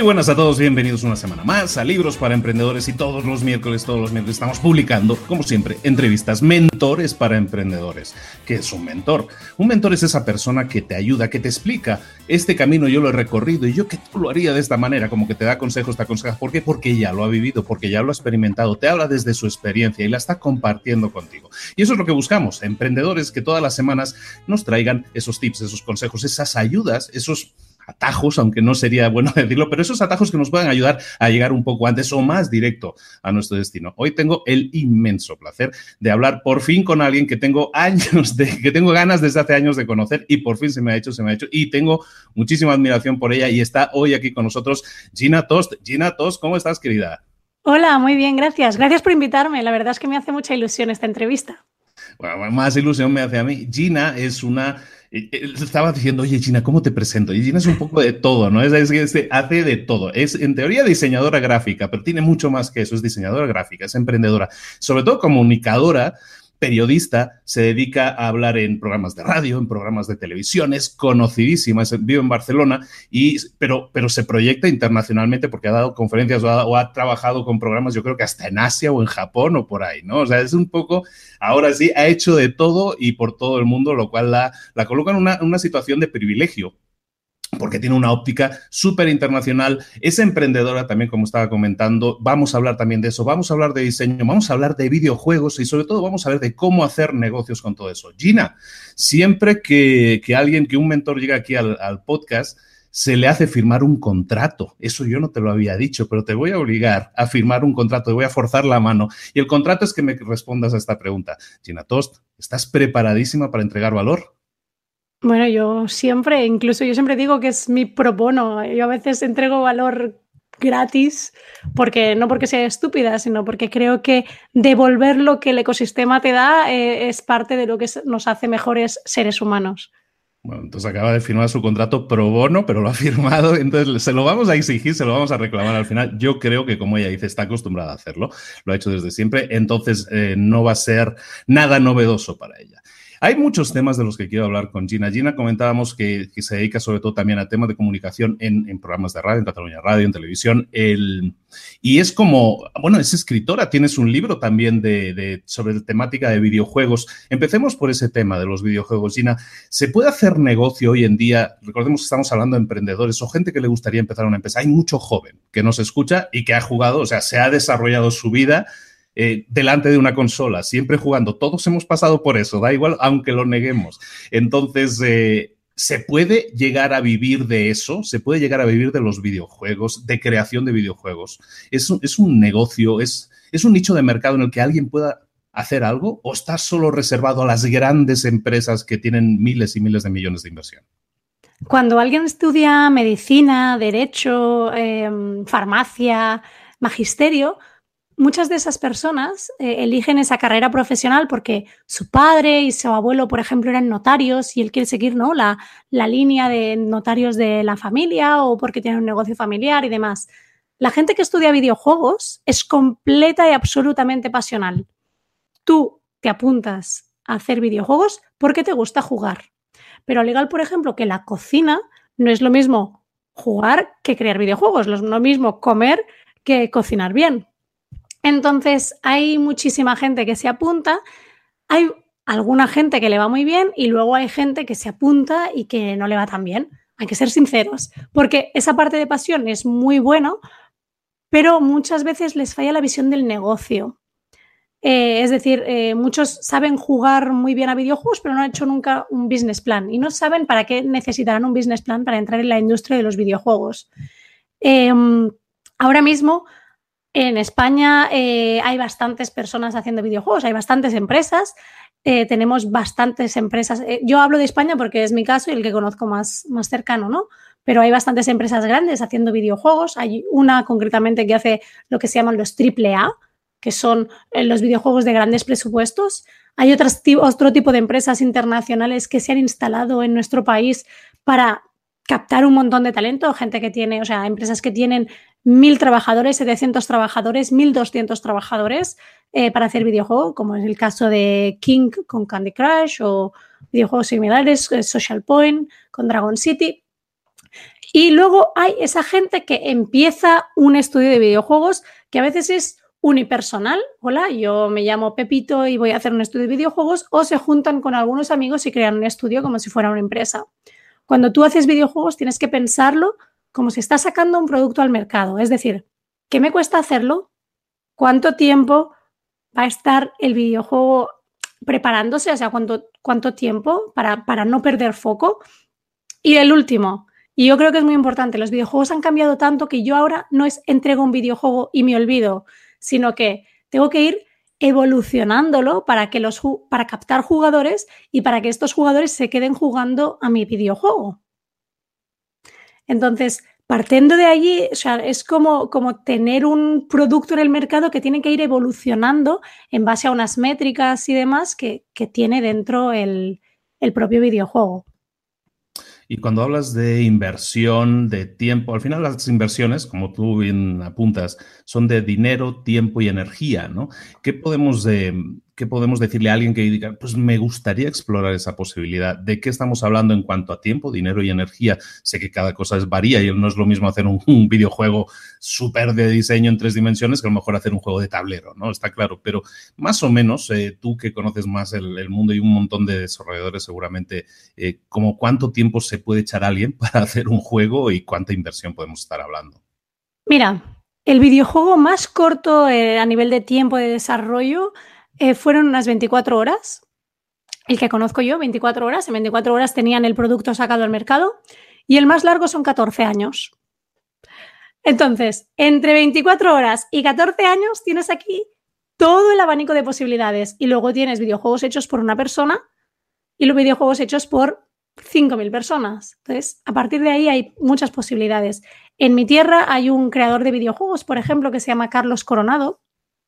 buenas a todos, bienvenidos una semana más a Libros para Emprendedores y todos los miércoles estamos publicando, como siempre, entrevistas, mentores para emprendedores. ¿Qué es un mentor? Un mentor es esa persona que te ayuda, que te explica, este camino yo lo he recorrido y yo que tú lo haría de esta manera, como que te da consejos, te aconseja. ¿Por qué? Porque ya lo ha vivido, porque ya lo ha experimentado, te habla desde su experiencia y la está compartiendo contigo. Y eso es lo que buscamos, emprendedores que todas las semanas nos traigan esos tips, esos consejos, esas ayudas, esos atajos, aunque no sería bueno decirlo, pero esos atajos que nos puedan ayudar a llegar un poco antes o más directo a nuestro destino. Hoy tengo el inmenso placer de hablar por fin con alguien que tengo ganas desde hace años de conocer y por fin se me ha hecho y tengo muchísima admiración por ella y está hoy aquí con nosotros Gina Tost. Gina Tost, ¿cómo estás, querida? Hola, muy bien, gracias. Gracias por invitarme. La verdad es que me hace mucha ilusión esta entrevista. Bueno, más ilusión me hace a mí. Gina es una... Estaba diciendo, oye, Gina, ¿cómo te presento? Y Gina es un poco de todo, ¿no? Hace de todo. Es, en teoría, diseñadora gráfica, pero tiene mucho más que eso. Es diseñadora gráfica, es emprendedora, sobre todo comunicadora, periodista, se dedica a hablar en programas de radio, en programas de televisión, es conocidísima, vive en Barcelona, pero se proyecta internacionalmente porque ha dado conferencias o ha trabajado con programas, yo creo que hasta en Asia o en Japón o por ahí, ¿no? O sea, es un poco, ahora sí, ha hecho de todo y por todo el mundo, lo cual la coloca en una situación de privilegio, porque tiene una óptica súper internacional, es emprendedora también, como estaba comentando. Vamos a hablar también de eso, vamos a hablar de diseño, vamos a hablar de videojuegos y sobre todo vamos a ver de cómo hacer negocios con todo eso. Gina, siempre que un mentor llega aquí al podcast, se le hace firmar un contrato. Eso yo no te lo había dicho, pero te voy a obligar a firmar un contrato, te voy a forzar la mano. Y el contrato es que me respondas a esta pregunta. Gina Tost, ¿estás preparadísima para entregar valor? Bueno, yo siempre digo que es mi pro bono. Yo a veces entrego valor gratis, no porque sea estúpida, sino porque creo que devolver lo que el ecosistema te da es parte de lo que nos hace mejores seres humanos. Bueno, entonces acaba de firmar su contrato pro bono, pero lo ha firmado, entonces se lo vamos a exigir, se lo vamos a reclamar al final. Yo creo que, como ella dice, está acostumbrada a hacerlo, lo ha hecho desde siempre, entonces no va a ser nada novedoso para ella. Hay muchos temas de los que quiero hablar con Gina. Gina, comentábamos que se dedica sobre todo también a temas de comunicación en programas de radio, en Cataluña Radio, en televisión. Y es es escritora, tienes un libro también sobre la temática de videojuegos. Empecemos por ese tema de los videojuegos. Gina, ¿se puede hacer negocio hoy en día? Recordemos que estamos hablando de emprendedores o gente que le gustaría empezar una empresa. Hay mucho joven que nos escucha y que ha jugado, o sea, se ha desarrollado su vida delante de una consola, siempre jugando. Todos hemos pasado por eso, da igual, aunque lo neguemos. Entonces, ¿se puede llegar a vivir de eso? ¿Se puede llegar a vivir de los videojuegos, de creación de videojuegos? ¿Es un negocio, es un nicho de mercado en el que alguien pueda hacer algo? ¿O está solo reservado a las grandes empresas que tienen miles y miles de millones de inversión? Cuando alguien estudia medicina, derecho, farmacia, magisterio, muchas de esas personas eligen esa carrera profesional porque su padre y su abuelo, por ejemplo, eran notarios y él quiere seguir, ¿no?, la línea de notarios de la familia o porque tiene un negocio familiar y demás. La gente que estudia videojuegos es completa y absolutamente pasional. Tú te apuntas a hacer videojuegos porque te gusta jugar. Pero al igual, por ejemplo, que la cocina no es lo mismo jugar que crear videojuegos, no es lo mismo comer que cocinar bien. Entonces, hay muchísima gente que se apunta, hay alguna gente que le va muy bien y luego hay gente que se apunta y que no le va tan bien. Hay que ser sinceros, porque esa parte de pasión es muy bueno, pero muchas veces les falla la visión del negocio. Es decir, muchos saben jugar muy bien a videojuegos, pero no han hecho nunca un business plan y no saben para qué necesitarán un business plan para entrar en la industria de los videojuegos. Ahora mismo, en España hay bastantes personas haciendo videojuegos, hay bastantes empresas, tenemos bastantes empresas. Yo hablo de España porque es mi caso y el que conozco más cercano, ¿no? Pero hay bastantes empresas grandes haciendo videojuegos. Hay una concretamente que hace lo que se llaman los AAA, que son los videojuegos de grandes presupuestos. Hay otro tipo de empresas internacionales que se han instalado en nuestro país para captar un montón de talento, gente que tiene, o sea, empresas que tienen 1.000 trabajadores, 700 trabajadores, 1.200 trabajadores para hacer videojuegos, como es el caso de King con Candy Crush o videojuegos similares, Social Point con Dragon City. Y luego hay esa gente que empieza un estudio de videojuegos que a veces es unipersonal. Hola, yo me llamo Pepito y voy a hacer un estudio de videojuegos, o se juntan con algunos amigos y crean un estudio como si fuera una empresa. Cuando tú haces videojuegos tienes que pensarlo como si estás sacando un producto al mercado. Es decir, ¿qué me cuesta hacerlo? ¿Cuánto tiempo va a estar el videojuego preparándose? O sea, ¿cuánto tiempo para no perder foco? Y el último, y yo creo que es muy importante, los videojuegos han cambiado tanto que yo ahora no es entrego un videojuego y me olvido, sino que tengo que ir evolucionándolo para captar jugadores y para que estos jugadores se queden jugando a mi videojuego. Entonces, partiendo de allí, o sea, es como tener un producto en el mercado que tiene que ir evolucionando en base a unas métricas y demás que tiene dentro el propio videojuego. Y cuando hablas de inversión, de tiempo, al final las inversiones, como tú bien apuntas, son de dinero, tiempo y energía, ¿no? ¿Qué podemos decirle a alguien que diga, pues me gustaría explorar esa posibilidad? ¿De qué estamos hablando en cuanto a tiempo, dinero y energía? Sé que cada cosa varía y no es lo mismo hacer un videojuego súper de diseño en 3 dimensiones que a lo mejor hacer un juego de tablero, ¿no? Está claro, pero más o menos, tú que conoces más el mundo y un montón de desarrolladores seguramente, como cuánto tiempo se puede echar alguien para hacer un juego y cuánta inversión podemos estar hablando. Mira, el videojuego más corto a nivel de tiempo de desarrollo fueron unas 24 horas. El que conozco yo, 24 horas. En 24 horas tenían el producto sacado al mercado. Y el más largo son 14 años. Entonces, entre 24 horas y 14 años tienes aquí todo el abanico de posibilidades. Y luego tienes videojuegos hechos por una persona y los videojuegos hechos por 5.000 personas. Entonces, a partir de ahí hay muchas posibilidades. En mi tierra hay un creador de videojuegos, por ejemplo, que se llama Carlos Coronado.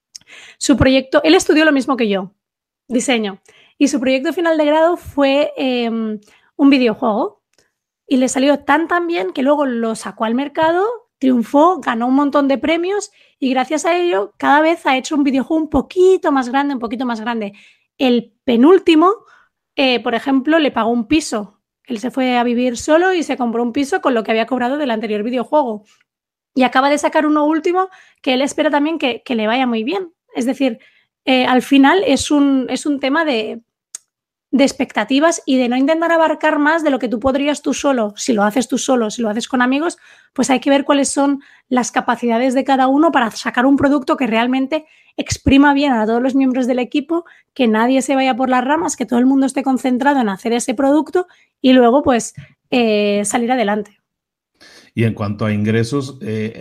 Su proyecto, él estudió lo mismo que yo, diseño, y su proyecto final de grado fue un videojuego y le salió tan bien que luego lo sacó al mercado, triunfó, ganó un montón de premios y gracias a ello cada vez ha hecho un videojuego un poquito más grande, un poquito más grande. El penúltimo, por ejemplo, le pagó un piso. Él se fue a vivir solo y se compró un piso con lo que había cobrado del anterior videojuego. Y acaba de sacar uno último que él espera también que le vaya muy bien. Es decir, al final es un tema de expectativas y de no intentar abarcar más de lo que tú podrías tú solo. Si lo haces tú solo, si lo haces con amigos, pues hay que ver cuáles son las capacidades de cada uno para sacar un producto que realmente exprima bien a todos los miembros del equipo, que nadie se vaya por las ramas, que todo el mundo esté concentrado en hacer ese producto y luego pues salir adelante. Y en cuanto a ingresos,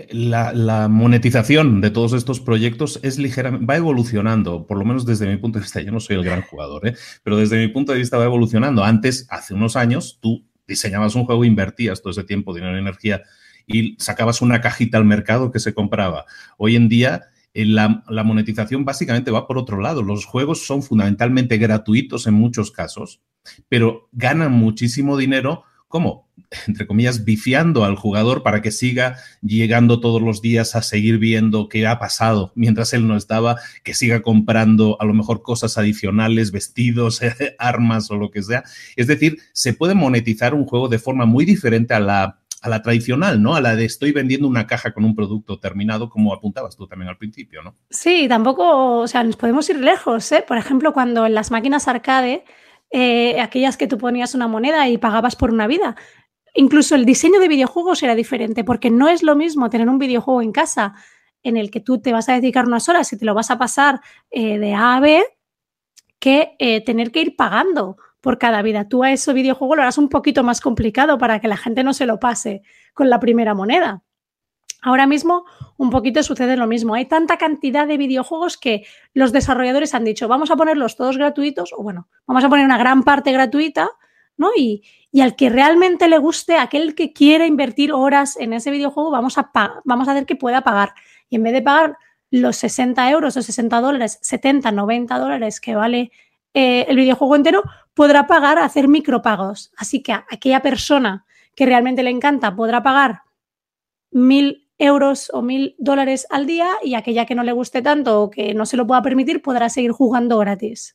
la monetización de todos estos proyectos es ligeramente, va evolucionando, por lo menos desde mi punto de vista. Yo no soy el gran jugador, pero desde mi punto de vista va evolucionando. Antes, hace unos años, tú diseñabas un juego, invertías todo ese tiempo, dinero y energía y sacabas una cajita al mercado que se compraba. Hoy en día, la monetización básicamente va por otro lado. Los juegos son fundamentalmente gratuitos en muchos casos, pero ganan muchísimo dinero. ¿Cómo? Entre comillas, viciando al jugador para que siga llegando todos los días a seguir viendo qué ha pasado mientras él no estaba, que siga comprando a lo mejor cosas adicionales, vestidos, armas o lo que sea. Es decir, se puede monetizar un juego de forma muy diferente a la tradicional, ¿no? A la de estoy vendiendo una caja con un producto terminado, como apuntabas tú también al principio, ¿no? Sí, tampoco, o sea, nos podemos ir lejos, ¿eh? Por ejemplo, cuando en las máquinas arcade, aquellas que tú ponías una moneda y pagabas por una vida, incluso el diseño de videojuegos era diferente, porque no es lo mismo tener un videojuego en casa en el que tú te vas a dedicar unas horas y te lo vas a pasar de A a B, que tener que ir pagando por cada vida. Tú a ese videojuego lo harás un poquito más complicado para que la gente no se lo pase con la primera moneda. Ahora mismo un poquito sucede lo mismo. Hay tanta cantidad de videojuegos que los desarrolladores han dicho, vamos a ponerlos todos gratuitos, o bueno, vamos a poner una gran parte gratuita, ¿no? Y al que realmente le guste, aquel que quiera invertir horas en ese videojuego, vamos a hacer que pueda pagar. Y en vez de pagar los 60 euros o 60 dólares, 70, 90 dólares que vale el videojuego entero, podrá pagar a hacer micropagos. Así que a aquella persona que realmente le encanta podrá pagar 1.000 euros o 1.000 dólares al día, y aquella que no le guste tanto o que no se lo pueda permitir podrá seguir jugando gratis.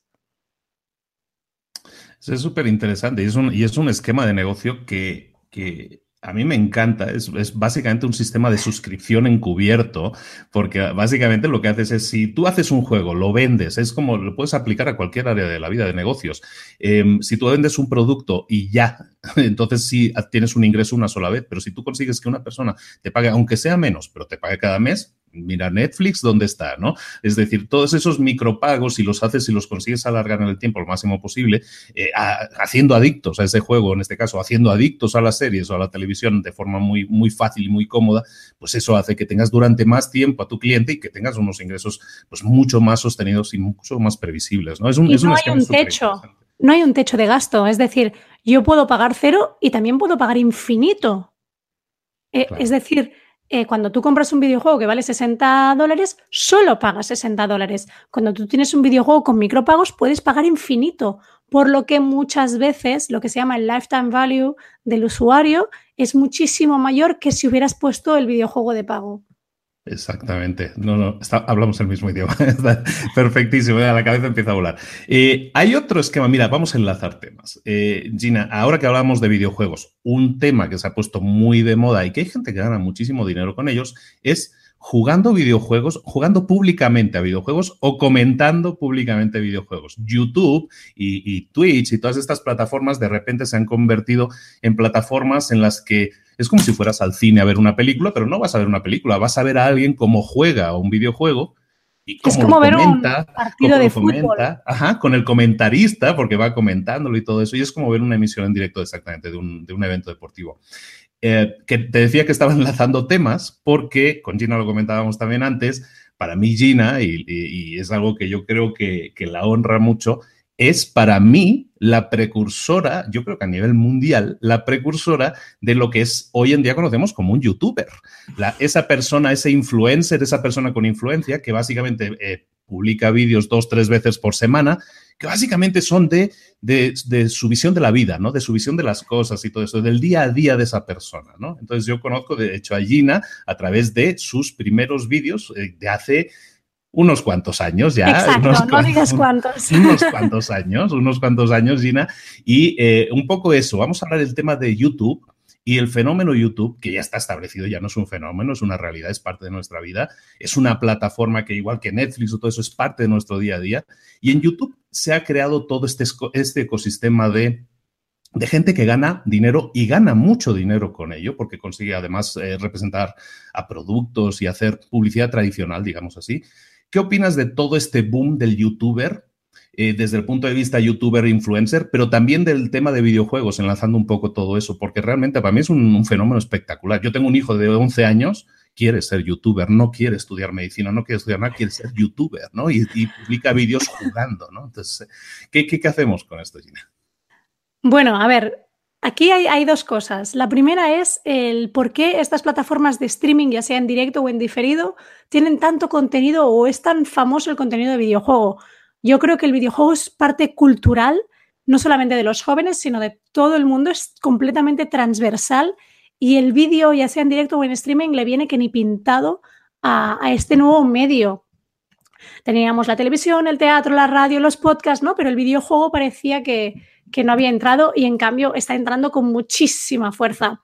Es súper interesante y es un esquema de negocio que A mí me encanta, es básicamente un sistema de suscripción encubierto, porque básicamente lo que haces es, si tú haces un juego, lo vendes, es como lo puedes aplicar a cualquier área de la vida de negocios. Si tú vendes un producto y ya, entonces sí tienes un ingreso una sola vez, pero si tú consigues que una persona te pague, aunque sea menos, pero te pague cada mes, mira Netflix, ¿dónde está? ¿No? Es decir, todos esos micropagos, si los haces y los consigues alargar en el tiempo lo máximo posible, haciendo adictos a ese juego, en este caso, haciendo adictos a las series o a la televisión de forma muy, muy fácil y muy cómoda, pues eso hace que tengas durante más tiempo a tu cliente y que tengas unos ingresos pues mucho más sostenidos y mucho más previsibles, ¿no? Es un hay un techo, no hay un techo de gasto, es decir, yo puedo pagar 0 y también puedo pagar infinito. Claro. Es decir, cuando tú compras un videojuego que vale $60, solo pagas $60. Cuando tú tienes un videojuego con micropagos, puedes pagar infinito, por lo que muchas veces lo que se llama el lifetime value del usuario es muchísimo mayor que si hubieras puesto el videojuego de pago. Exactamente. No, hablamos el mismo idioma. Está perfectísimo. La cabeza empieza a volar. Hay otro esquema. Mira, vamos a enlazar temas. Gina, ahora que hablamos de videojuegos, un tema que se ha puesto muy de moda y que hay gente que gana muchísimo dinero con ellos es jugando videojuegos, jugando públicamente a videojuegos o comentando públicamente videojuegos. YouTube y Twitch y todas estas plataformas de repente se han convertido en plataformas en las que es como si fueras al cine a ver una película, pero no vas a ver una película, vas a ver a alguien cómo juega un videojuego y cómo es como lo ver comenta, un partido de fútbol. Con el comentarista, porque va comentándolo y todo eso, y es como ver una emisión en directo exactamente de un evento deportivo. Que te decía que estaba enlazando temas porque, con Gina lo comentábamos también antes, para mí Gina, y es algo que yo creo que la honra mucho, es para mí la precursora, yo creo que a nivel mundial, la precursora de lo que es hoy en día conocemos como un youtuber. Esa persona, ese influencer, esa persona con influencia que básicamente publica vídeos 2-3 veces por semana, que básicamente son de su visión de la vida, ¿no? De su visión de las cosas y todo eso, del día a día de esa persona, ¿no? Entonces yo conozco, de hecho, a Gina a través de sus primeros vídeos de hace unos cuantos años ya. Exacto, no digas cuántos. Unos cuantos años, Gina. Y un poco eso, vamos a hablar del tema de YouTube y el fenómeno YouTube, que ya está establecido, ya no es un fenómeno, es una realidad, es parte de nuestra vida. Es una plataforma que, igual que Netflix o todo eso, es parte de nuestro día a día. Y en YouTube se ha creado todo este ecosistema de gente que gana dinero y gana mucho dinero con ello, porque consigue además representar a productos y hacer publicidad tradicional, digamos así. ¿Qué opinas de todo este boom del youtuber desde el punto de vista youtuber-influencer, pero también del tema de videojuegos, enlazando un poco todo eso? Porque realmente para mí es un fenómeno espectacular. Yo tengo un hijo de 11 años, quiere ser youtuber, no quiere estudiar medicina, no quiere estudiar nada, quiere ser youtuber, ¿no? Y publica vídeos jugando, ¿no? Entonces, ¿qué hacemos con esto, Gina? Bueno, a ver, aquí hay dos cosas. La primera es el por qué estas plataformas de streaming, ya sea en directo o en diferido, tienen tanto contenido o es tan famoso el contenido de videojuego. Yo creo que el videojuego es parte cultural, no solamente de los jóvenes, sino de todo el mundo, es completamente transversal y el vídeo, ya sea en directo o en streaming, le viene que ni pintado a este nuevo medio. Teníamos la televisión, el teatro, la radio, los podcasts, ¿no? Pero el videojuego parecía que no había entrado y en cambio está entrando con muchísima fuerza.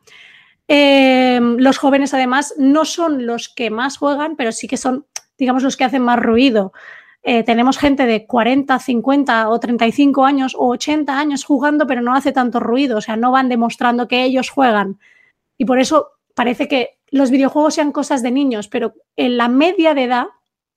Los jóvenes además no son los que más juegan, pero sí que son, digamos, los que hacen más ruido. Tenemos gente de 40, 50 o 35 años o 80 años jugando, pero no hace tanto ruido, o sea, no van demostrando que ellos juegan. Y por eso parece que los videojuegos sean cosas de niños, pero en la media de edad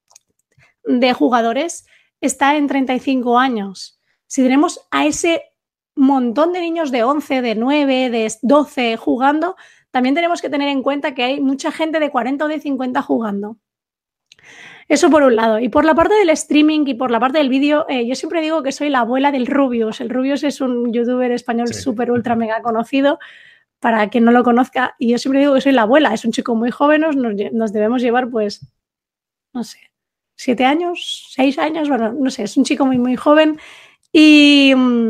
de jugadores está en 35 años. Si tenemos a ese montón de niños de 11, de 9, de 12 jugando, también tenemos que tener en cuenta que hay mucha gente de 40 o de 50 jugando. Eso por un lado. Y por la parte del streaming y por la parte del vídeo, yo siempre digo que soy la abuela del Rubius. El Rubius es un youtuber español súper ultra mega conocido, para quien no lo conozca, y yo siempre digo que soy la abuela. Es un chico muy joven, nos debemos llevar, pues, no sé, 7 años, 6 años, bueno, no sé, es un chico muy, muy joven. Y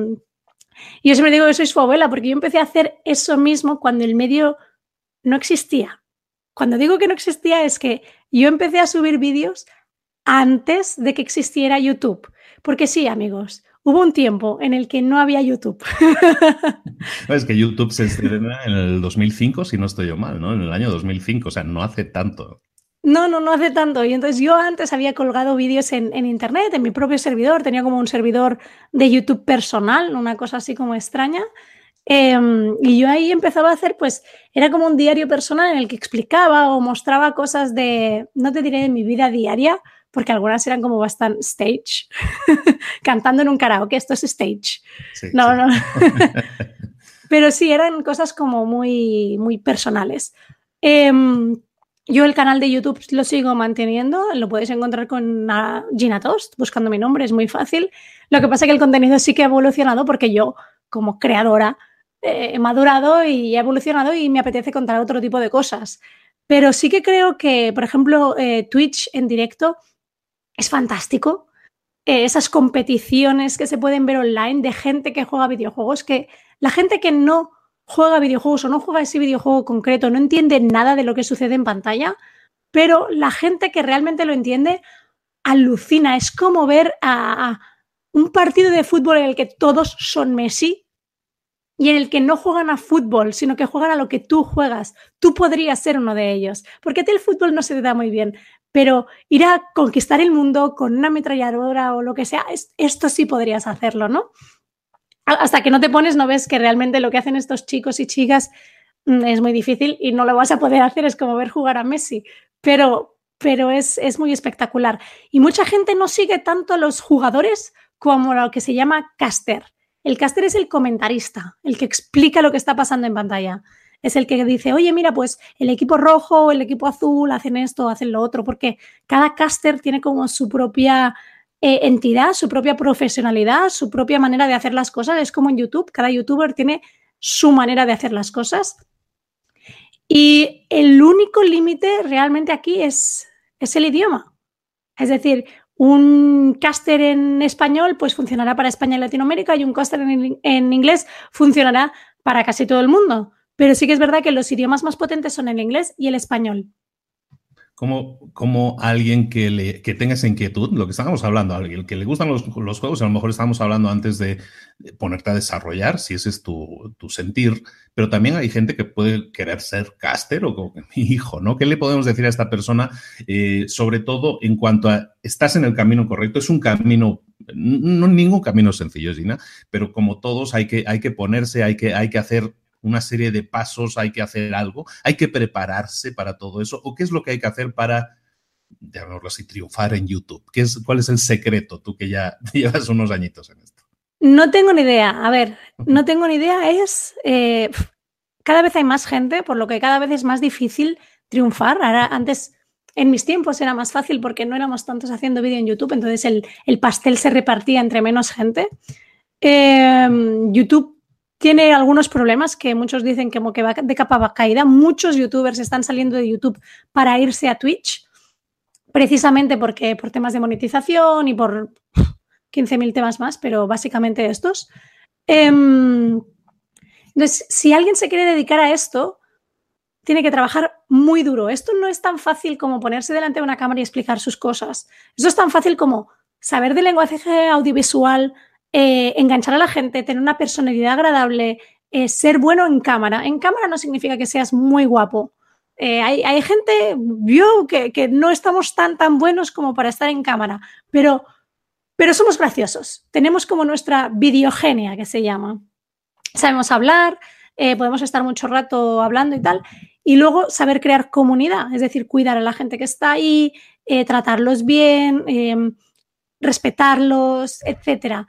yo siempre digo que soy su abuela, porque yo empecé a hacer eso mismo cuando el medio no existía. Cuando digo que no existía es que yo empecé a subir vídeos antes de que existiera YouTube. Porque sí, amigos, hubo un tiempo en el que no había YouTube. Es que YouTube se estrena en el 2005, si no estoy yo mal, ¿no? En el año 2005, o sea, no hace tanto. No hace tanto. Y entonces yo antes había colgado vídeos en internet, en mi propio servidor. Tenía como un servidor de YouTube personal, una cosa así como extraña. Y yo ahí empezaba a hacer, pues, era como un diario personal en el que explicaba o mostraba cosas de, no te diré de mi vida diaria, porque algunas eran como bastante stage, cantando en un karaoke, esto es stage. Sí, no, sí. no. Pero sí, eran cosas como muy, muy personales. Yo el canal de YouTube lo sigo manteniendo, lo podéis encontrar con Gina Tost, buscando mi nombre, es muy fácil. Lo que pasa es que el contenido sí que ha evolucionado porque yo, como creadora, he madurado y he evolucionado y me apetece contar otro tipo de cosas. Pero sí que creo que, por ejemplo, Twitch en directo es fantástico. Esas competiciones que se pueden ver online de gente que juega videojuegos, que la gente que no juega videojuegos o no juega ese videojuego concreto no entiende nada de lo que sucede en pantalla, pero la gente que realmente lo entiende alucina. Es como ver a un partido de fútbol en el que todos son Messi y en el que no juegan a fútbol, sino que juegan a lo que tú juegas. Tú podrías ser uno de ellos, porque a ti el fútbol no se te da muy bien, pero ir a conquistar el mundo con una ametralladora o lo que sea, esto sí podrías hacerlo, ¿no? Hasta que no te pones, no ves que realmente lo que hacen estos chicos y chicas es muy difícil y no lo vas a poder hacer, es como ver jugar a Messi, pero es muy espectacular. Y mucha gente no sigue tanto a los jugadores como lo que se llama caster. El caster es el comentarista, el que explica lo que está pasando en pantalla. Es el que dice, oye, mira, pues el equipo rojo, el equipo azul hacen esto, hacen lo otro, porque cada caster tiene como su propia entidad, su propia profesionalidad, su propia manera de hacer las cosas. Es como en YouTube, cada youtuber tiene su manera de hacer las cosas. Y el único límite realmente aquí es el idioma. Es decir, un caster en español pues funcionará para España y Latinoamérica y un caster en inglés funcionará para casi todo el mundo. Pero sí que es verdad que los idiomas más potentes son el inglés y el español. Como alguien que tenga esa inquietud, lo que estábamos hablando, alguien que le gustan los juegos, a lo mejor estábamos hablando antes de ponerte a desarrollar, si ese es tu sentir, pero también hay gente que puede querer ser caster o como mi hijo, ¿no? ¿Qué le podemos decir a esta persona? Sobre todo en cuanto a, estás en el camino correcto, es un camino, no ningún camino sencillo, Gina, pero como todos hay que ponerse, hay que hacer una serie de pasos, hay que hacer algo, hay que prepararse para todo eso, o qué es lo que hay que hacer para, llamémoslo así, triunfar en YouTube. ¿Cuál es el secreto, tú que ya llevas unos añitos en esto? No tengo ni idea. A ver, no tengo ni idea. Cada vez hay más gente, por lo que cada vez es más difícil triunfar. Ahora, antes, en mis tiempos era más fácil porque no éramos tantos haciendo vídeo en YouTube, entonces el pastel se repartía entre menos gente. YouTube tiene algunos problemas que muchos dicen que va de capa caída. Muchos youtubers están saliendo de YouTube para irse a Twitch, precisamente por temas de monetización y por 15.000 temas más, pero básicamente estos. Entonces, si alguien se quiere dedicar a esto, tiene que trabajar muy duro. Esto no es tan fácil como ponerse delante de una cámara y explicar sus cosas. Esto es tan fácil como saber de lenguaje audiovisual, enganchar a la gente, tener una personalidad agradable, ser bueno en cámara. En cámara no significa que seas muy guapo. Hay gente, yo, que no estamos tan buenos como para estar en cámara, pero somos graciosos. Tenemos como nuestra videogenia, que se llama. Sabemos hablar, podemos estar mucho rato hablando y tal, y luego saber crear comunidad, es decir, cuidar a la gente que está ahí, tratarlos bien, respetarlos, etcétera.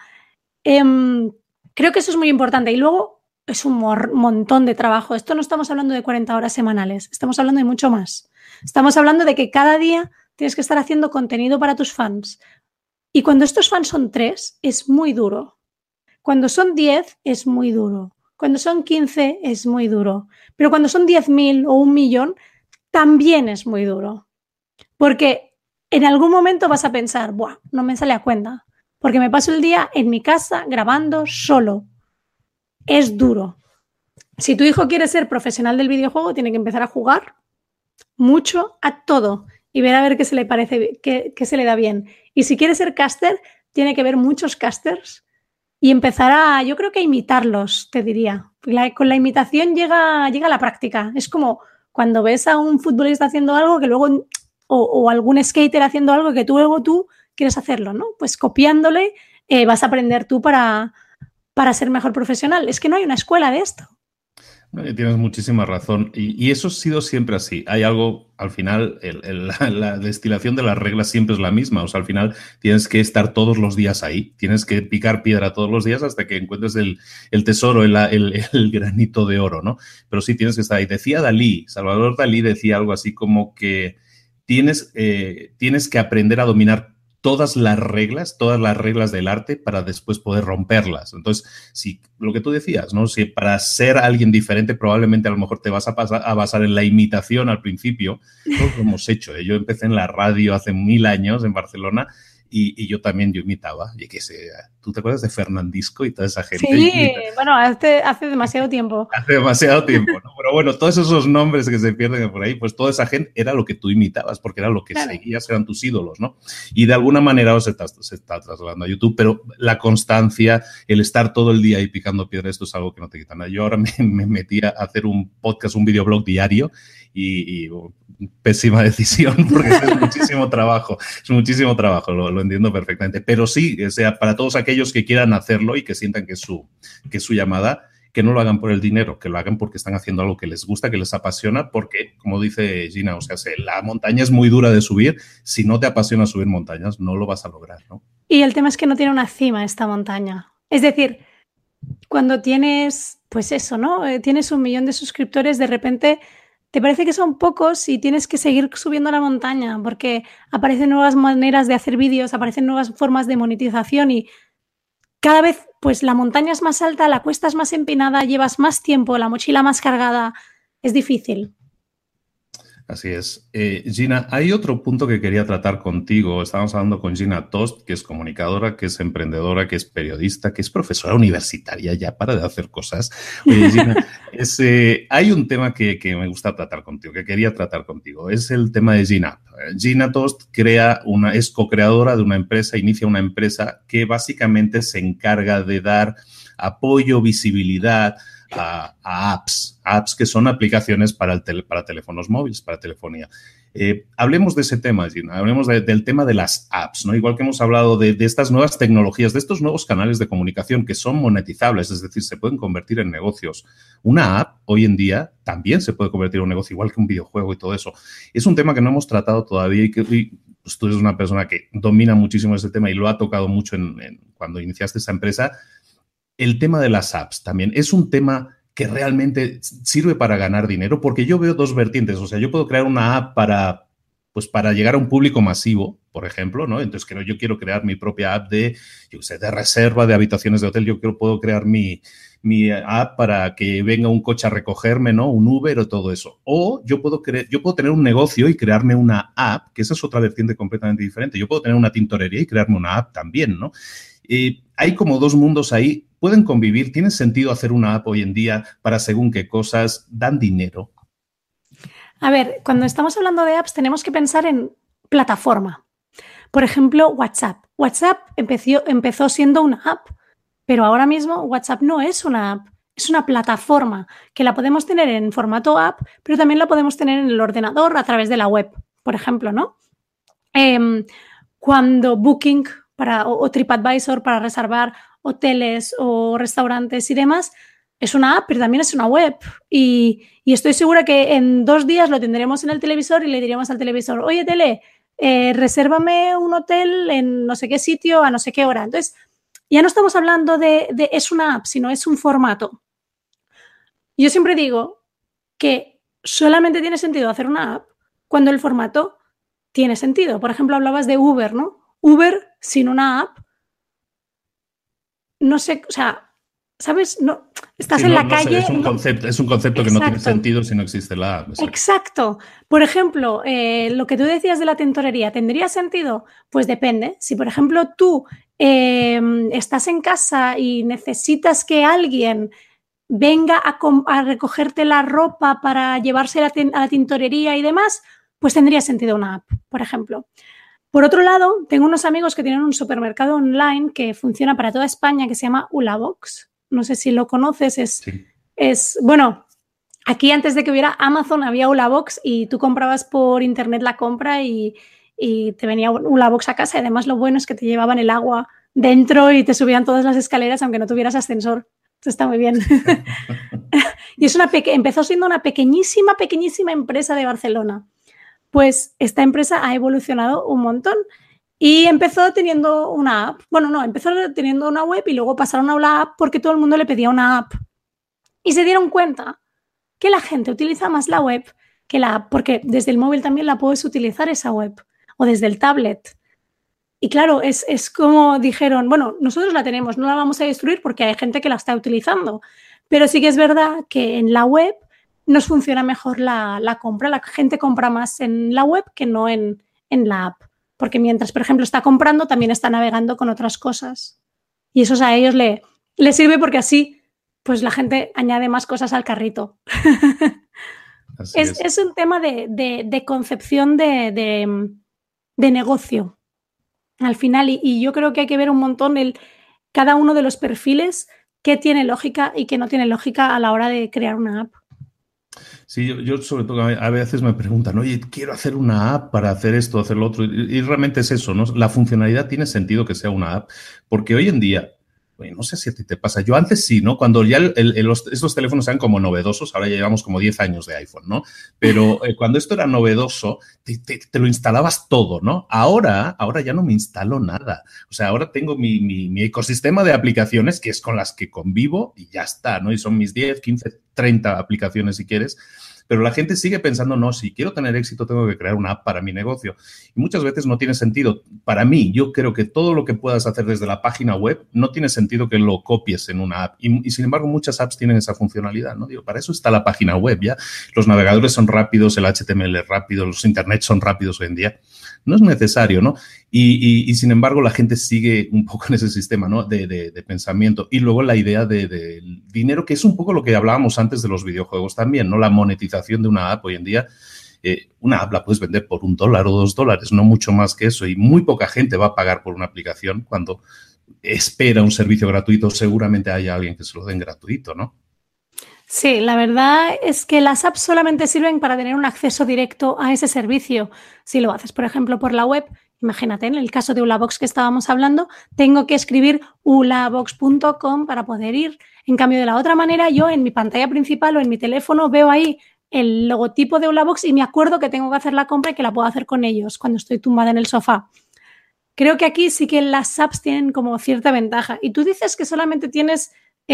Creo que eso es muy importante. Y luego es un montón de trabajo. Esto no estamos hablando de 40 horas semanales, estamos hablando de mucho más. Estamos hablando de que cada día tienes que estar haciendo contenido para tus fans. Y cuando estos fans son 3, es muy duro. Cuando son 10, es muy duro. Cuando son 15, es muy duro. Pero cuando son 10.000 o 1.000.000, también es muy duro. Porque en algún momento vas a pensar, ¡buah! No me sale a cuenta. Porque me paso el día en mi casa grabando solo. Es duro. Si tu hijo quiere ser profesional del videojuego, tiene que empezar a jugar mucho a todo y ver a ver qué se le da bien. Y si quiere ser caster, tiene que ver muchos casters y empezar yo creo que a imitarlos, te diría. Con la imitación llega la práctica. Es como cuando ves a un futbolista haciendo algo que luego, o algún skater haciendo algo que luego tú quieres hacerlo, ¿no? Pues copiándole vas a aprender tú para ser mejor profesional. Es que no hay una escuela de esto. Tienes muchísima razón. Y eso ha sido siempre así. Hay algo, al final, la destilación de las reglas siempre es la misma. O sea, al final tienes que estar todos los días ahí. Tienes que picar piedra todos los días hasta que encuentres el tesoro, el granito de oro, ¿no? Pero sí tienes que estar ahí. Decía Dalí, Salvador Dalí decía algo así como que tienes que aprender a dominar todas las reglas del arte para después poder romperlas. Entonces, si lo que tú decías, ¿no? Si para ser alguien diferente probablemente a lo mejor te vas a basar en la imitación al principio, todo lo hemos hecho. Yo empecé en la radio hace 1000 años en Barcelona y yo imitaba. Y que sé, ¿tú te acuerdas de Fernandisco y toda esa gente? Sí, bueno, hace demasiado tiempo. Hace demasiado tiempo, ¿no? Pero bueno, todos esos nombres que se pierden por ahí, pues toda esa gente era lo que tú imitabas, porque era lo que seguías, eran tus ídolos, ¿no? Y de alguna manera se está trasladando a YouTube, pero la constancia, el estar todo el día ahí picando piedra, esto es algo que no te quita nada. Yo ahora me metí a hacer un podcast, un videoblog diario y pésima decisión porque es muchísimo trabajo, lo entiendo perfectamente. Pero sí, o sea, para todos aquellos que quieran hacerlo y que sientan que es su llamada, que no lo hagan por el dinero, que lo hagan porque están haciendo algo que les gusta, que les apasiona, porque, como dice Gina, o sea, la montaña es muy dura de subir. Si no te apasiona subir montañas, no lo vas a lograr, ¿no? Y el tema es que no tiene una cima esta montaña. Es decir, cuando tienes, pues eso, ¿no? Tienes 1 millón de suscriptores, de repente te parece que son pocos y tienes que seguir subiendo la montaña porque aparecen nuevas maneras de hacer vídeos, aparecen nuevas formas de monetización y cada vez pues la montaña es más alta, la cuesta es más empinada, llevas más tiempo, la mochila más cargada, es difícil. Así es. Gina, hay otro punto que quería tratar contigo. Estábamos hablando con Gina Tost, que es comunicadora, que es emprendedora, que es periodista, que es profesora universitaria, ya para de hacer cosas. Oye, Gina, hay un tema que me gusta tratar contigo, que quería tratar contigo. Es el tema de Gina. Gina Tost es co-creadora de una empresa, inicia una empresa que básicamente se encarga de dar apoyo, visibilidad a apps que son aplicaciones para teléfonos móviles, para telefonía. Hablemos de ese tema, Gina, hablemos del tema de las apps, ¿no? Igual que hemos hablado de estas nuevas tecnologías, de estos nuevos canales de comunicación que son monetizables, es decir, se pueden convertir en negocios. Una app hoy en día también se puede convertir en un negocio, igual que un videojuego y todo eso. Es un tema que no hemos tratado todavía y pues tú eres una persona que domina muchísimo ese tema y lo ha tocado mucho cuando iniciaste esa empresa. El tema de las apps también es un tema que realmente sirve para ganar dinero, porque yo veo dos vertientes. O sea, yo puedo crear una app para llegar a un público masivo, por ejemplo, ¿no? Entonces, yo quiero crear mi propia app de reserva de habitaciones de hotel. Puedo crear mi app para que venga un coche a recogerme, ¿no? Un Uber o todo eso. O yo puedo tener un negocio y crearme una app, que esa es otra vertiente completamente diferente. Yo puedo tener una tintorería y crearme una app también, ¿no? Hay como dos mundos ahí, pueden convivir. ¿Tiene sentido hacer una app hoy en día para según qué cosas? ¿Dan dinero? A ver, cuando estamos hablando de apps tenemos que pensar en plataforma. Por ejemplo, WhatsApp. WhatsApp empezó siendo una app, pero ahora mismo WhatsApp no es una app, es una plataforma que la podemos tener en formato app, pero también la podemos tener en el ordenador a través de la web, por ejemplo, ¿no? Cuando Booking o TripAdvisor para reservar hoteles o restaurantes y demás, es una app, pero también es una web. Y estoy segura que en 2 días lo tendremos en el televisor y le diremos al televisor, oye, tele, resérvame un hotel en no sé qué sitio a no sé qué hora. Entonces, ya no estamos hablando de es una app, sino es un formato. Yo siempre digo que solamente tiene sentido hacer una app cuando el formato tiene sentido. Por ejemplo, hablabas de Uber, ¿no? Uber sin una app, no sé, o sea, ¿sabes? No, estás en la calle. Sé, es un concepto que no tiene sentido si no existe la app. Exacto. Por ejemplo, lo que tú decías de la tintorería, ¿tendría sentido? Pues depende. Si, por ejemplo, tú estás en casa y necesitas que alguien venga a recogerte la ropa para llevarse a la tintorería y demás, pues tendría sentido una app, por ejemplo. Por otro lado, tengo unos amigos que tienen un supermercado online que funciona para toda España que se llama Ulabox. No sé si lo conoces, bueno, aquí antes de que hubiera Amazon había Ulabox y tú comprabas por internet la compra y te venía Ulabox a casa. Y además lo bueno es que te llevaban el agua dentro y te subían todas las escaleras aunque no tuvieras ascensor. Esto está muy bien. Y empezó siendo una pequeñísima empresa de Barcelona. Pues esta empresa ha evolucionado un montón y empezó teniendo una app. Bueno, no, empezó teniendo una web y luego pasaron a una app porque todo el mundo le pedía una app. Y se dieron cuenta que la gente utiliza más la web que la app, porque desde el móvil también la puedes utilizar esa web o desde el tablet. Y claro, es como dijeron, bueno, nosotros la tenemos, no la vamos a destruir porque hay gente que la está utilizando, pero sí que es verdad que en la web nos funciona mejor la compra. La gente compra más en la web que no en la app. Porque mientras, por ejemplo, está comprando, también está navegando con otras cosas. Y eso a ellos le sirve porque así pues la gente añade más cosas al carrito. Es un tema de concepción de negocio al final. Y yo creo que hay que ver un montón cada uno de los perfiles que tiene lógica y que no tiene lógica a la hora de crear una app. Sí, yo sobre todo a veces me preguntan, oye, quiero hacer una app para hacer esto, hacer lo otro, y realmente es eso, ¿no? La funcionalidad tiene sentido que sea una app, porque hoy en día, no sé si a ti te pasa, yo antes sí, ¿no? Cuando ya estos teléfonos eran como novedosos, ahora ya llevamos como 10 años de iPhone, ¿no? Pero cuando esto era novedoso, te lo instalabas todo, ¿no? Ahora ya no me instalo nada. O sea, ahora tengo mi ecosistema de aplicaciones que es con las que convivo y ya está, ¿no? Y son mis 10, 15, 30 aplicaciones si quieres. Pero la gente sigue pensando, no, si quiero tener éxito tengo que crear una app para mi negocio. Y muchas veces no tiene sentido. Para mí, yo creo que todo lo que puedas hacer desde la página web no tiene sentido que lo copies en una app. Y sin embargo, muchas apps tienen esa funcionalidad, ¿no? Digo, para eso está la página web, ¿ya? Los navegadores son rápidos, el HTML es rápido, los internet son rápidos hoy en día. No es necesario, ¿no? Y sin embargo, la gente sigue un poco en ese sistema, ¿no? De pensamiento. Y luego la idea del dinero, que es un poco lo que hablábamos antes de los videojuegos también, ¿no? La monetización de una app hoy en día. Una app la puedes vender por $1 o $2, no mucho más que eso. Y muy poca gente va a pagar por una aplicación cuando espera un servicio gratuito. Seguramente haya alguien que se lo den gratuito, ¿no? Sí, la verdad es que las apps solamente sirven para tener un acceso directo a ese servicio. Si lo haces, por ejemplo, por la web, imagínate, en el caso de Ulabox que estábamos hablando, tengo que escribir ulabox.com para poder ir. En cambio, de la otra manera, yo en mi pantalla principal o en mi teléfono veo ahí el logotipo de Ulabox y me acuerdo que tengo que hacer la compra y que la puedo hacer con ellos cuando estoy tumbada en el sofá. Creo que aquí sí que las apps tienen como cierta ventaja. Y tú dices que solamente tienes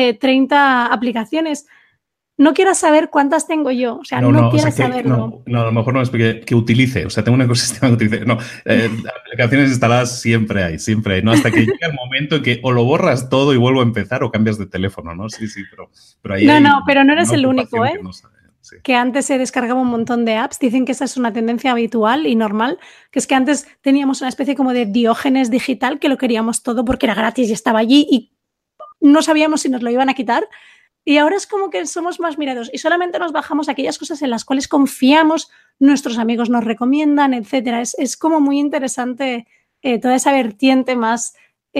30 aplicaciones. No quieras saber cuántas tengo yo, o sea, no quieras saberlo. No, a lo mejor no es que utilice, o sea, tengo un ecosistema que utilice. No, aplicaciones instaladas siempre hay, ¿no? Hasta que llega el momento en que o lo borras todo y vuelvo a empezar o cambias de teléfono, ¿no? Sí, pero ahí pero no eres el único, ¿eh? Sí. Que antes se descargaba un montón de apps. Dicen que esa es una tendencia habitual y normal, que es que antes teníamos una especie como de Diógenes digital que lo queríamos todo porque era gratis y estaba allí y no sabíamos si nos lo iban a quitar. Y ahora es como que somos más mirados y solamente nos bajamos aquellas cosas en las cuales confiamos, nuestros amigos nos recomiendan, etcétera. Es como muy interesante toda esa vertiente más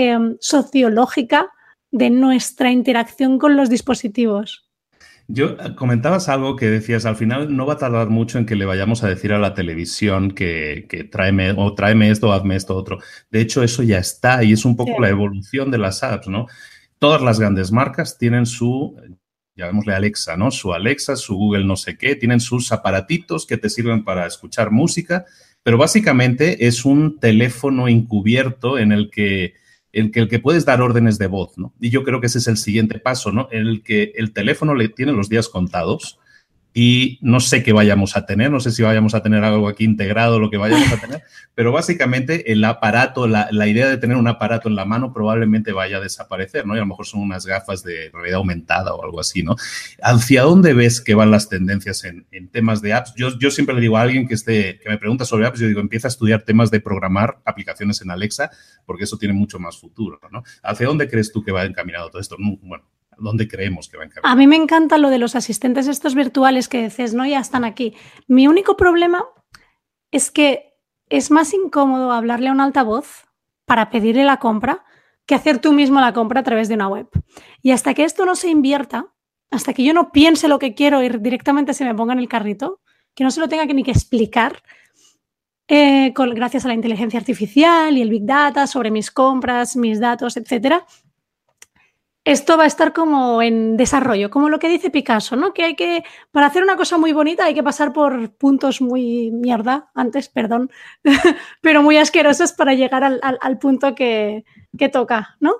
sociológica de nuestra interacción con los dispositivos. Yo comentabas algo que decías, al final no va a tardar mucho en que le vayamos a decir a la televisión que tráeme esto o hazme esto otro. De hecho, eso ya está y es un poco la evolución de las apps, ¿no? Todas las grandes marcas tienen llamémosle Alexa, ¿no? Su Alexa, su Google no sé qué, tienen sus aparatitos que te sirven para escuchar música, pero básicamente es un teléfono encubierto en el que puedes dar órdenes de voz, ¿no? Y yo creo que ese es el siguiente paso, ¿no? En el que el teléfono le tiene los días contados y no sé qué vayamos a tener, no sé si vayamos a tener algo aquí integrado, lo que vayamos a tener, pero básicamente el aparato, la idea de tener un aparato en la mano probablemente vaya a desaparecer, ¿no? Y a lo mejor son unas gafas de realidad aumentada o algo así, ¿no? ¿Hacia dónde ves que van las tendencias en temas de apps? Yo siempre le digo a alguien que me pregunta sobre apps, yo digo, empieza a estudiar temas de programar aplicaciones en Alexa, porque eso tiene mucho más futuro, ¿no? ¿Hacia dónde crees tú que va encaminado todo esto? Bueno, ¿dónde creemos que va a encaminado? A mí me encanta lo de los asistentes estos virtuales que dices, no, ya están aquí. Mi único problema es que es más incómodo hablarle a un altavoz para pedirle la compra que hacer tú mismo la compra a través de una web. Y hasta que esto no se invierta, hasta que yo no piense lo que quiero y directamente se me ponga en el carrito, que no se lo tenga ni que explicar, gracias a la inteligencia artificial y el Big Data sobre mis compras, mis datos, etcétera, esto va a estar como en desarrollo, como lo que dice Picasso, ¿no? Que para hacer una cosa muy bonita hay que pasar por puntos muy mierda, antes, perdón, pero muy asquerosos para llegar al punto que toca, ¿no?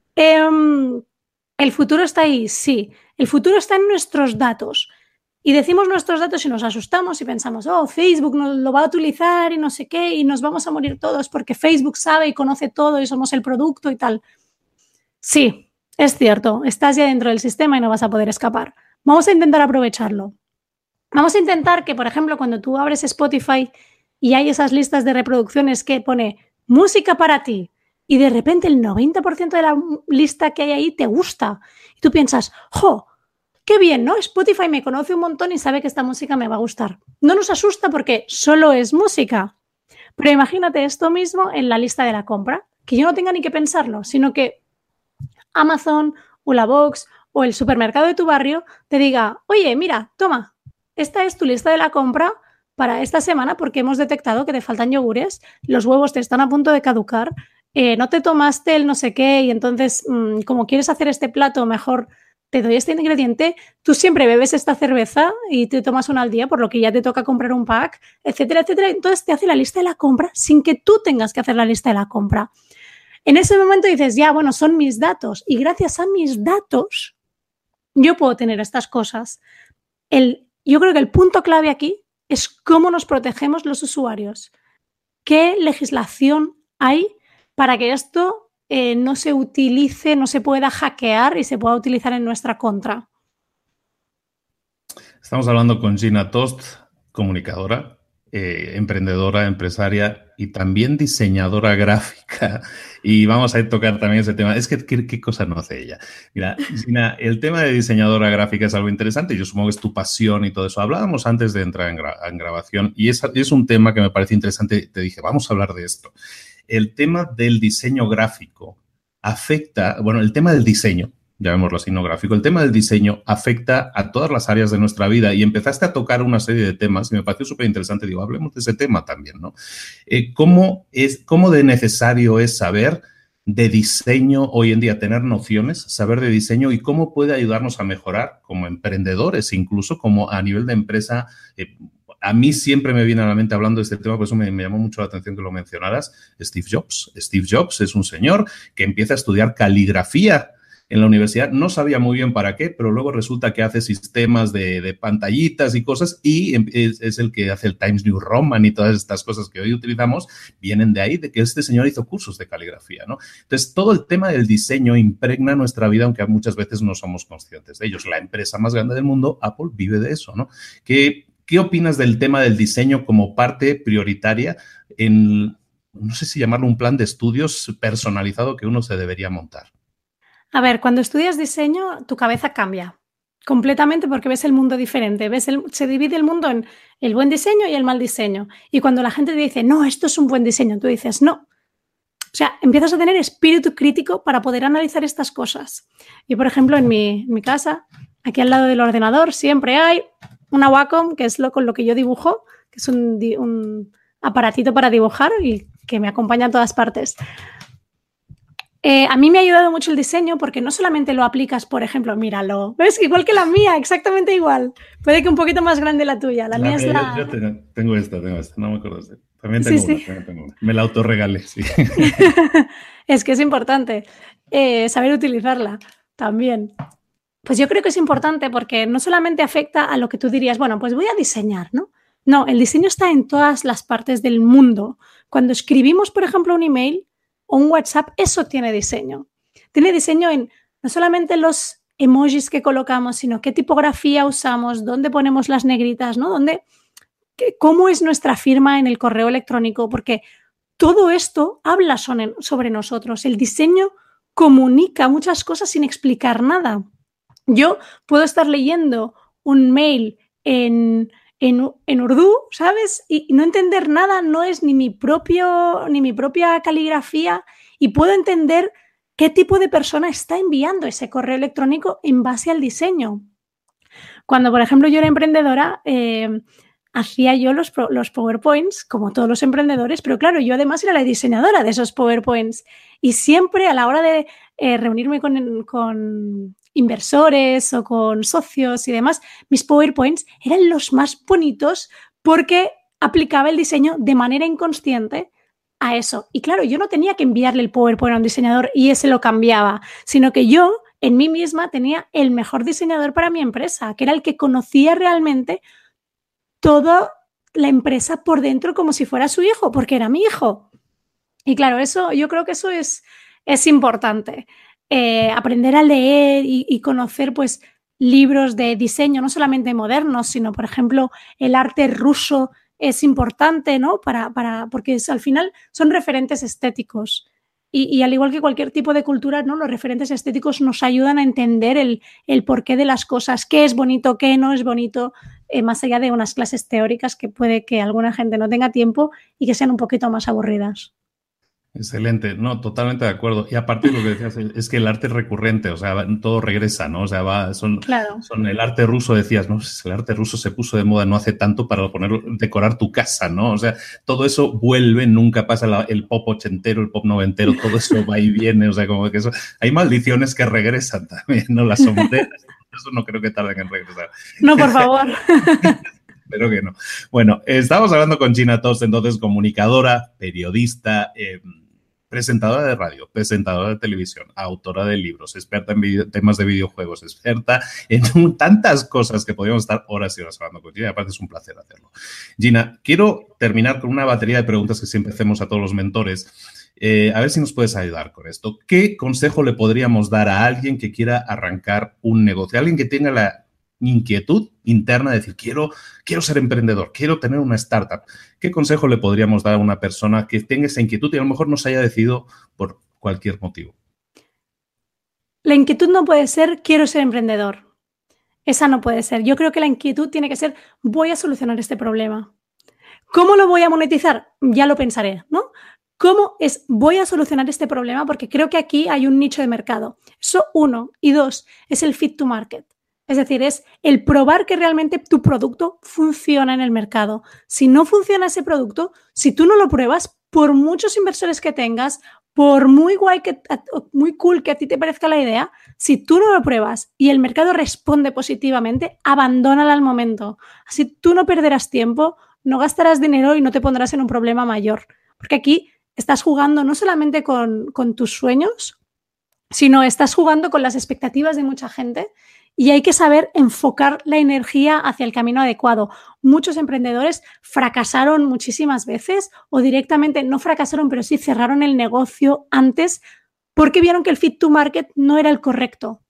¿El futuro está ahí? Sí. El futuro está en nuestros datos. Y decimos nuestros datos y nos asustamos y pensamos, oh, Facebook nos lo va a utilizar y no sé qué, y nos vamos a morir todos porque Facebook sabe y conoce todo y somos el producto y tal. Sí. Es cierto, estás ya dentro del sistema y no vas a poder escapar. Vamos a intentar aprovecharlo. Vamos a intentar que, por ejemplo, cuando tú abres Spotify y hay esas listas de reproducciones que pone música para ti y de repente el 90% de la lista que hay ahí te gusta y tú piensas, ¡jo! ¡Qué bien!, ¿no? Spotify me conoce un montón y sabe que esta música me va a gustar. No nos asusta porque solo es música. Pero imagínate esto mismo en la lista de la compra, que yo no tenga ni que pensarlo, sino que Amazon o la Box o el supermercado de tu barrio te diga, oye, mira, toma, esta es tu lista de la compra para esta semana porque hemos detectado que te faltan yogures, los huevos te están a punto de caducar, no te tomaste el no sé qué y entonces como quieres hacer este plato mejor te doy este ingrediente, tú siempre bebes esta cerveza y te tomas una al día por lo que ya te toca comprar un pack, etcétera, etcétera. Entonces te hace la lista de la compra sin que tú tengas que hacer la lista de la compra. En ese momento dices, ya, bueno, son mis datos y gracias a mis datos yo puedo tener estas cosas. Yo creo que el punto clave aquí es cómo nos protegemos los usuarios. ¿Qué legislación hay para que esto no se utilice, no se pueda hackear y se pueda utilizar en nuestra contra? Estamos hablando con Gina Tost, comunicadora, emprendedora, empresaria y también diseñadora gráfica. Y vamos a tocar también ese tema. Es que, ¿qué cosa no hace ella? Mira, Gina, el tema de diseñadora gráfica es algo interesante. Yo supongo que es tu pasión y todo eso. Hablábamos antes de entrar en grabación y es un tema que me parece interesante. Te dije, vamos a hablar de esto. El tema del diseño gráfico afecta, bueno, el tema del diseño, llamémoslo así, no gráfico, el tema del diseño afecta a todas las áreas de nuestra vida y empezaste a tocar una serie de temas y me pareció súper interesante. Digo, hablemos de ese tema también, ¿no? ¿Cómo de necesario es saber de diseño hoy en día, tener nociones, saber de diseño y cómo puede ayudarnos a mejorar como emprendedores, incluso como a nivel de empresa? A mí siempre me viene a la mente hablando de este tema, por eso me llamó mucho la atención que lo mencionaras, Steve Jobs. Steve Jobs es un señor que empieza a estudiar caligrafía en la universidad, no sabía muy bien para qué, pero luego resulta que hace sistemas de pantallitas y cosas y es el que hace el Times New Roman y todas estas cosas que hoy utilizamos, vienen de ahí, de que este señor hizo cursos de caligrafía, ¿no? Entonces, todo el tema del diseño impregna nuestra vida, aunque muchas veces no somos conscientes de ellos. La empresa más grande del mundo, Apple, vive de eso, ¿no? ¿Qué opinas del tema del diseño como parte prioritaria en, no sé si llamarlo un plan de estudios personalizado que uno se debería montar? A ver, cuando estudias diseño, tu cabeza cambia completamente porque ves el mundo diferente. Se divide el mundo en el buen diseño y el mal diseño. Y cuando la gente te dice, no, esto es un buen diseño, tú dices, no. O sea, empiezas a tener espíritu crítico para poder analizar estas cosas. Y, por ejemplo, en mi casa, aquí al lado del ordenador, siempre hay una Wacom, que es con lo que yo dibujo, que es un aparatito para dibujar y que me acompaña a todas partes. A mí me ha ayudado mucho el diseño porque no solamente lo aplicas, por ejemplo, míralo, ¿ves? Igual que la mía, exactamente igual. Puede que un poquito más grande la tuya. La mía es la... Yo tengo esta, no me acuerdo. También tengo sí. una. Me la autorregalé, sí. Es que es importante saber utilizarla también. Pues yo creo que es importante porque no solamente afecta a lo que tú dirías, bueno, pues voy a diseñar, ¿no? No, el diseño está en todas las partes del mundo. Cuando escribimos, por ejemplo, un email o un WhatsApp, eso tiene diseño. Tiene diseño en no solamente los emojis que colocamos, sino qué tipografía usamos, dónde ponemos las negritas, ¿no? Cómo es nuestra firma en el correo electrónico, porque todo esto habla sobre nosotros. El diseño comunica muchas cosas sin explicar nada. Yo puedo estar leyendo un mail en en Urdu, ¿sabes? Y no entender nada no es ni mi propia caligrafía, y puedo entender qué tipo de persona está enviando ese correo electrónico en base al diseño. Cuando, por ejemplo, yo era emprendedora, hacía yo los PowerPoints, como todos los emprendedores, pero claro, yo además era la diseñadora de esos PowerPoints, y siempre a la hora de reunirme con inversores o con socios y demás, mis PowerPoints eran los más bonitos porque aplicaba el diseño de manera inconsciente a eso. Y claro, yo no tenía que enviarle el PowerPoint a un diseñador y ese lo cambiaba, sino que yo en mí misma tenía el mejor diseñador para mi empresa, que era el que conocía realmente toda la empresa por dentro como si fuera su hijo, porque era mi hijo. Y claro, eso, yo creo que eso es importante. Aprender a leer y conocer pues libros de diseño, no solamente modernos, sino, por ejemplo, el arte ruso es importante, ¿no? Porque al final son referentes estéticos. Y al igual que cualquier tipo de cultura, ¿no? Los referentes estéticos nos ayudan a entender el porqué de las cosas, qué es bonito, qué no es bonito, más allá de unas clases teóricas que puede que alguna gente no tenga tiempo y que sean un poquito más aburridas. Excelente, no, totalmente de acuerdo. Y aparte lo que decías es que el arte es recurrente, o sea, todo regresa, ¿no? O sea, son el arte ruso, decías, ¿no? El arte ruso se puso de moda no hace tanto para decorar tu casa, ¿no? O sea, todo eso vuelve, nunca pasa el pop ochentero, el pop noventero, todo eso va y viene, o sea, como que eso, hay maldiciones que regresan también, ¿no? Las sombreras, eso no creo que tarden en regresar. No, por favor. Espero que no. Bueno, estamos hablando con Gina Tost, entonces comunicadora, periodista, presentadora de radio, presentadora de televisión, autora de libros, experta en temas de videojuegos, experta en tantas cosas que podríamos estar horas y horas hablando con Gina. Aparte es un placer hacerlo. Gina, quiero terminar con una batería de preguntas que siempre hacemos a todos los mentores. A ver si nos puedes ayudar con esto. ¿Qué consejo le podríamos dar a alguien que quiera arrancar un negocio? Alguien que tenga la inquietud interna de decir, quiero ser emprendedor, quiero tener una startup. ¿Qué consejo le podríamos dar a una persona que tenga esa inquietud y a lo mejor no se haya decidido por cualquier motivo? La inquietud no puede ser, quiero ser emprendedor. Esa no puede ser. Yo creo que la inquietud tiene que ser, voy a solucionar este problema. ¿Cómo lo voy a monetizar? Ya lo pensaré, ¿no? ¿Cómo es? Voy a solucionar este problema porque creo que aquí hay un nicho de mercado. Eso, 1. Y 2, es el fit to market. Es decir, es el probar que realmente tu producto funciona en el mercado. Si no funciona ese producto, si tú no lo pruebas, por muchos inversores que tengas, por muy cool que a ti te parezca la idea, si tú no lo pruebas y el mercado responde positivamente, abandónala al momento. Así tú no perderás tiempo, no gastarás dinero y no te pondrás en un problema mayor. Porque aquí estás jugando no solamente con tus sueños, sino estás jugando con las expectativas de mucha gente. Y hay que saber enfocar la energía hacia el camino adecuado. Muchos emprendedores fracasaron muchísimas veces o directamente no fracasaron, pero sí cerraron el negocio antes porque vieron que el fit to market no era el correcto.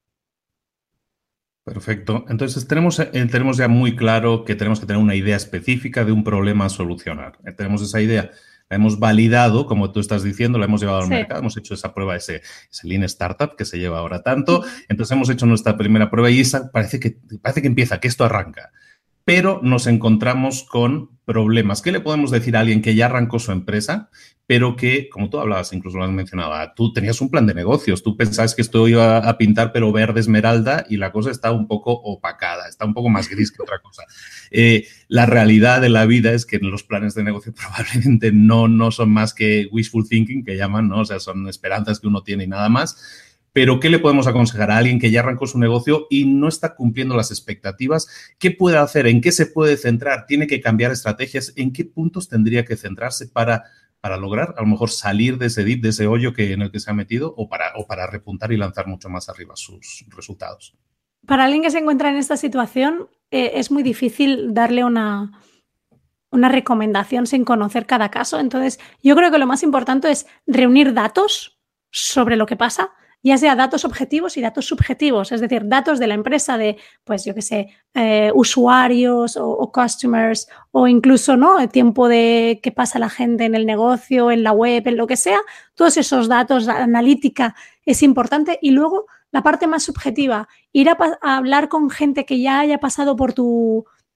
Perfecto. Entonces tenemos ya muy claro que tenemos que tener una idea específica de un problema a solucionar. Tenemos esa idea. La hemos validado, como tú estás diciendo, la hemos llevado al mercado, hemos hecho esa prueba, ese Lean Startup que se lleva ahora tanto. Entonces hemos hecho nuestra primera prueba y esa parece que empieza, que esto arranca. Pero nos encontramos con problemas. ¿Qué le podemos decir a alguien que ya arrancó su empresa, pero que, como tú hablabas, incluso lo has mencionado, tú tenías un plan de negocios, tú pensabas que esto iba a pintar pero verde esmeralda y la cosa está un poco opacada, está un poco más gris que otra cosa. La realidad de la vida es que los planes de negocio probablemente no son más que wishful thinking, que llaman, ¿no? O sea, son esperanzas que uno tiene y nada más. Pero, ¿qué le podemos aconsejar a alguien que ya arrancó su negocio y no está cumpliendo las expectativas? ¿Qué puede hacer? ¿En qué se puede centrar? ¿Tiene que cambiar estrategias? ¿En qué puntos tendría que centrarse para lograr, a lo mejor, salir de ese dip, de ese hoyo en el que se ha metido o para repuntar y lanzar mucho más arriba sus resultados? Para alguien que se encuentra en esta situación, es muy difícil darle una recomendación sin conocer cada caso. Entonces, yo creo que lo más importante es reunir datos sobre lo que pasa, ya sea datos objetivos y datos subjetivos, es decir, datos de la empresa de, pues yo qué sé, usuarios o customers o incluso, ¿no?, el tiempo de que pasa la gente en el negocio, en la web, en lo que sea. Todos esos datos, la analítica es importante. Y luego la parte más subjetiva, ir a hablar con gente que ya haya pasado por tu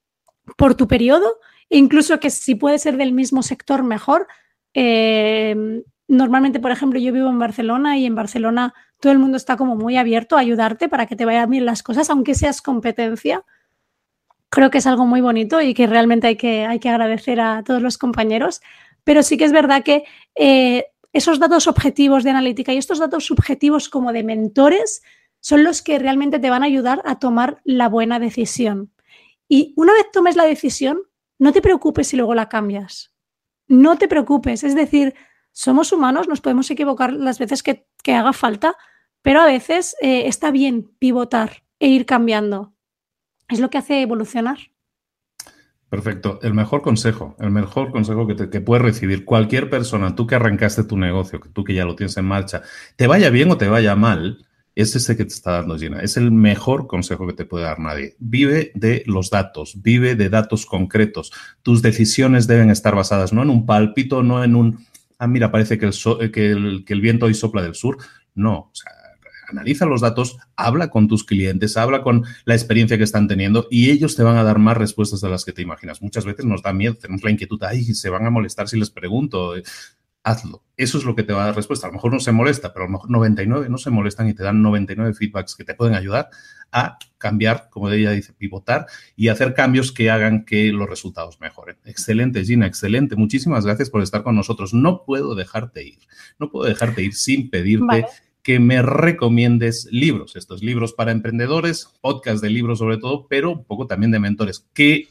por tu periodo, e incluso que si puede ser del mismo sector, mejor. Normalmente, por ejemplo, yo vivo en Barcelona y en Barcelona todo el mundo está como muy abierto a ayudarte para que te vayan bien las cosas, aunque seas competencia. Creo que es algo muy bonito y que realmente hay que agradecer a todos los compañeros. Pero sí que es verdad que esos datos objetivos de analítica y estos datos subjetivos como de mentores son los que realmente te van a ayudar a tomar la buena decisión. Y una vez tomes la decisión, no te preocupes si luego la cambias. No te preocupes. Es decir, somos humanos, nos podemos equivocar las veces que haga falta, pero a veces está bien pivotar e ir cambiando. Es lo que hace evolucionar. Perfecto. El mejor consejo que puedes recibir cualquier persona, tú que arrancaste tu negocio, tú que ya lo tienes en marcha, te vaya bien o te vaya mal, es ese que te está dando Gina. Es el mejor consejo que te puede dar nadie. Vive de los datos, vive de datos concretos. Tus decisiones deben estar basadas no en un pálpito, no en un, mira, parece que el viento hoy sopla del sur. No, o sea, analiza los datos, habla con tus clientes, habla con la experiencia que están teniendo y ellos te van a dar más respuestas de las que te imaginas. Muchas veces nos da miedo, tenemos la inquietud, se van a molestar si les pregunto. Hazlo. Eso es lo que te va a dar respuesta. A lo mejor no se molesta, pero a lo mejor 99 no se molestan y te dan 99 feedbacks que te pueden ayudar a cambiar, como ella dice, pivotar y hacer cambios que hagan que los resultados mejoren. Excelente, Gina, excelente. Muchísimas gracias por estar con nosotros. No puedo dejarte ir. No puedo dejarte ir sin pedirte que me recomiendes libros, estos libros para emprendedores, podcast de libros sobre todo, pero un poco también de mentores. ¿Qué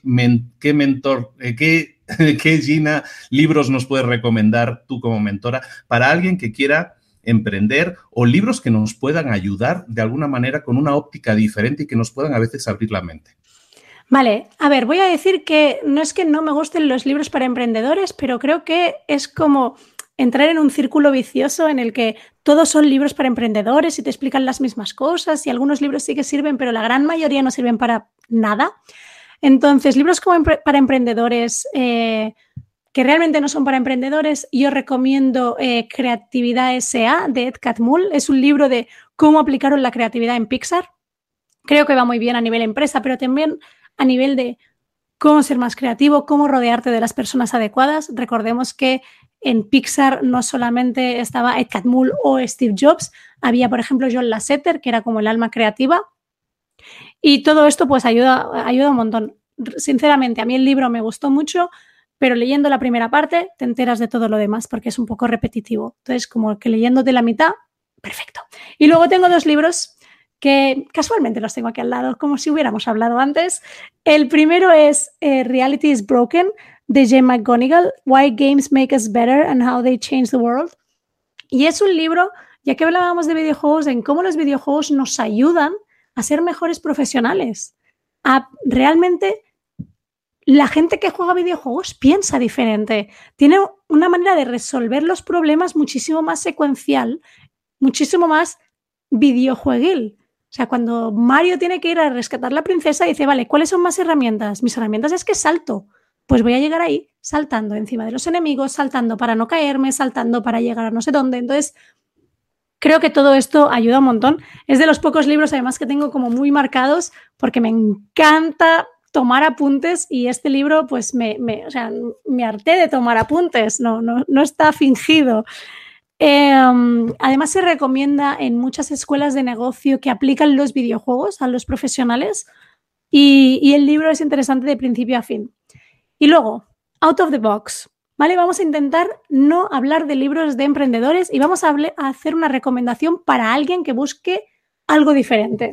Gina libros nos puedes recomendar tú como mentora para alguien que quiera emprender o libros que nos puedan ayudar de alguna manera con una óptica diferente y que nos puedan a veces abrir la mente? Vale, a ver, voy a decir que no es que no me gusten los libros para emprendedores, pero creo que es como entrar en un círculo vicioso en el que todos son libros para emprendedores y te explican las mismas cosas y algunos libros sí que sirven, pero la gran mayoría no sirven para nada. Entonces, libros como para emprendedores que realmente no son para emprendedores, yo recomiendo Creatividad S.A. de Ed Catmull. Es un libro de cómo aplicaron la creatividad en Pixar. Creo que va muy bien a nivel empresa, pero también a nivel de cómo ser más creativo, cómo rodearte de las personas adecuadas. Recordemos que en Pixar no solamente estaba Ed Catmull o Steve Jobs, había, por ejemplo, John Lasseter, que era como el alma creativa. Y todo esto pues ayuda un montón. Sinceramente, a mí el libro me gustó mucho, pero leyendo la primera parte te enteras de todo lo demás porque es un poco repetitivo. Entonces, como que leyéndote la mitad, perfecto. Y luego tengo 2 libros que casualmente los tengo aquí al lado, como si hubiéramos hablado antes. El primero es Reality is Broken, de Jane McGonigal, Why Games Make Us Better and How They Change the World. Y es un libro, ya que hablábamos de videojuegos, en cómo los videojuegos nos ayudan a ser mejores profesionales. A realmente la gente que juega videojuegos piensa diferente. Tiene una manera de resolver los problemas muchísimo más secuencial, muchísimo más videojueguil. O sea, cuando Mario tiene que ir a rescatar a la princesa, dice, vale, ¿cuáles son más herramientas? Mis herramientas es que salto. Pues voy a llegar ahí saltando encima de los enemigos, saltando para no caerme, saltando para llegar a no sé dónde. Entonces, creo que todo esto ayuda un montón. Es de los pocos libros, además, que tengo como muy marcados porque me encanta tomar apuntes y este libro, pues, me harté de tomar apuntes. No está fingido. Además, se recomienda en muchas escuelas de negocio que aplican los videojuegos a los profesionales y el libro es interesante de principio a fin. Y luego, out of the box, ¿vale? Vamos a intentar no hablar de libros de emprendedores y vamos a hacer una recomendación para alguien que busque algo diferente.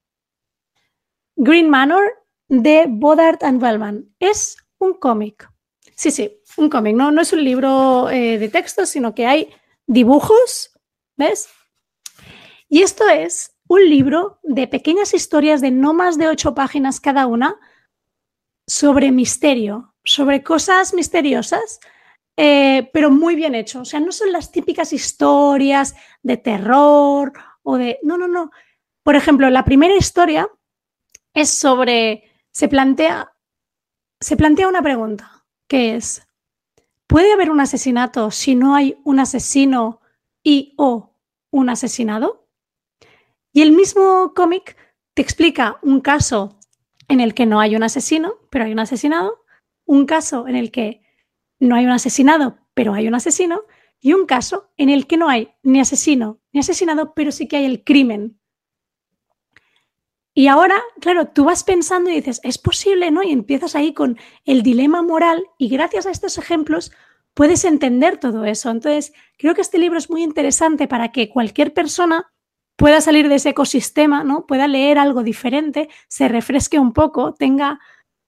Green Manor, de Boddart and Wellman. Es un cómic. Sí, un cómic. No es un libro de texto, sino que hay dibujos, ¿ves? Y esto es un libro de pequeñas historias de no más de 8 páginas cada una sobre misterio, sobre cosas misteriosas, pero muy bien hecho. O sea, no son las típicas historias de terror o de... No. Por ejemplo, la primera historia es sobre... Se plantea una pregunta, que es... ¿Puede haber un asesinato si no hay un asesino o un asesinado? Y el mismo cómic te explica un caso en el que no hay un asesino, pero hay un asesinado, un caso en el que no hay un asesinado, pero hay un asesino, y un caso en el que no hay ni asesino ni asesinado, pero sí que hay el crimen. Y ahora, claro, tú vas pensando y dices, es posible, ¿no? Y empiezas ahí con el dilema moral y gracias a estos ejemplos puedes entender todo eso. Entonces, creo que este libro es muy interesante para que cualquier persona pueda salir de ese ecosistema, ¿no? Pueda leer algo diferente, se refresque un poco, tenga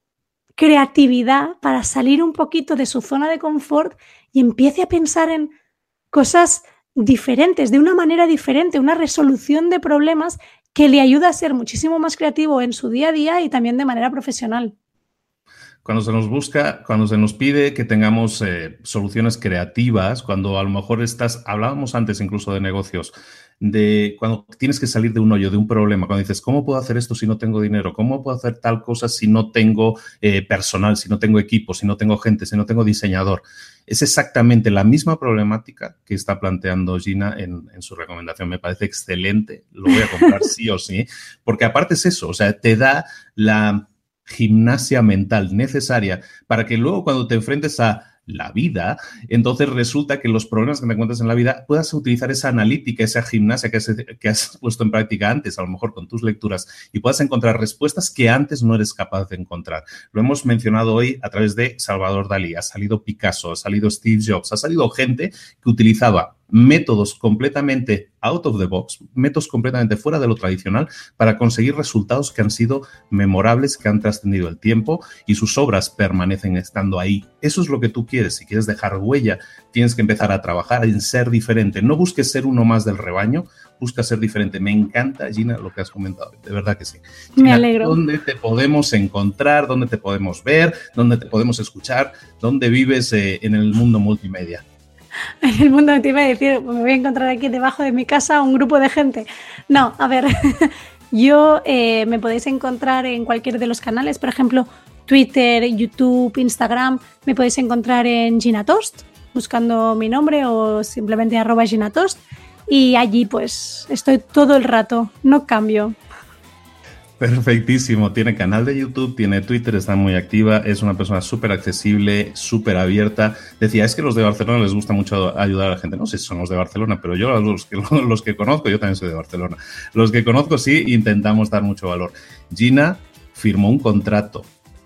creatividad para salir un poquito de su zona de confort y empiece a pensar en cosas diferentes, de una manera diferente, una resolución de problemas que le ayuda a ser muchísimo más creativo en su día a día y también de manera profesional. Cuando se nos busca, cuando se nos pide que tengamos soluciones creativas, cuando a lo mejor hablábamos antes incluso de negocios, de cuando tienes que salir de un hoyo, de un problema, cuando dices, ¿cómo puedo hacer esto si no tengo dinero? ¿Cómo puedo hacer tal cosa si no tengo personal, si no tengo equipo, si no tengo gente, si no tengo diseñador? Es exactamente la misma problemática que está planteando Gina en su recomendación. Me parece excelente, lo voy a comprar sí o sí, porque aparte es eso, o sea, te da la gimnasia mental necesaria para que luego cuando te enfrentes a la vida, entonces resulta que los problemas que te encuentras en la vida puedas utilizar esa analítica, esa gimnasia que has puesto en práctica antes, a lo mejor con tus lecturas, y puedas encontrar respuestas que antes no eres capaz de encontrar. Lo hemos mencionado hoy a través de Salvador Dalí, ha salido Picasso, ha salido Steve Jobs, ha salido gente que utilizaba métodos completamente out of the box, métodos completamente fuera de lo tradicional para conseguir resultados que han sido memorables, que han trascendido el tiempo y sus obras permanecen estando ahí. Eso es lo que tú quieres. Si quieres dejar huella, tienes que empezar a trabajar en ser diferente. No busques ser uno más del rebaño, busca ser diferente. Me encanta, Gina, lo que has comentado. De verdad que sí. Gina, me alegro. ¿dónde te podemos encontrar? ¿Dónde te podemos ver? ¿Dónde te podemos escuchar? ¿Dónde vives en el mundo multimedia? En el mundo te iba a decir, me voy a encontrar aquí debajo de mi casa un grupo de gente. No, a ver, yo me podéis encontrar en cualquier de los canales, por ejemplo, Twitter, YouTube, Instagram, me podéis encontrar en Gina Tost, buscando mi nombre o simplemente @GinaTost y allí pues estoy todo el rato, no cambio. Perfectísimo, tiene canal de YouTube, tiene Twitter, está muy activa, es una persona súper accesible, súper abierta. Decía, es que los de Barcelona les gusta mucho ayudar a la gente. No sé si son los de Barcelona, pero yo los que conozco, yo también soy de Barcelona, los que conozco sí intentamos dar mucho valor. Gina firmó un contrato,